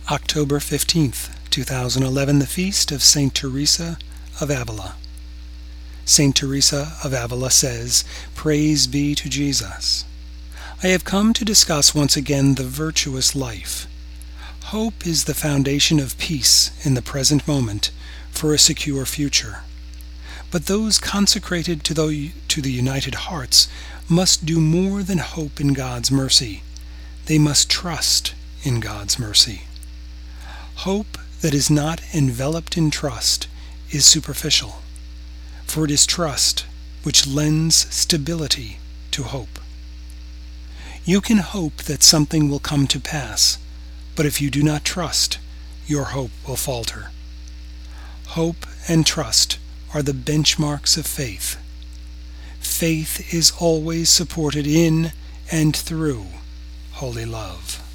October 15th, 2011, the Feast of St. Teresa of Avila. St. Teresa of Avila says, "Praise be to Jesus." I have come to discuss once again the virtuous life. Hope is the foundation of peace in the present moment for a secure future. But those consecrated to the united hearts must do more than hope in God's mercy. They must trust in God's mercy. Hope that is not enveloped in trust is superficial, for it is trust which lends stability to hope. You can hope that something will come to pass, but if you do not trust, your hope will falter. Hope and trust are the benchmarks of faith. Faith is always supported in and through holy love.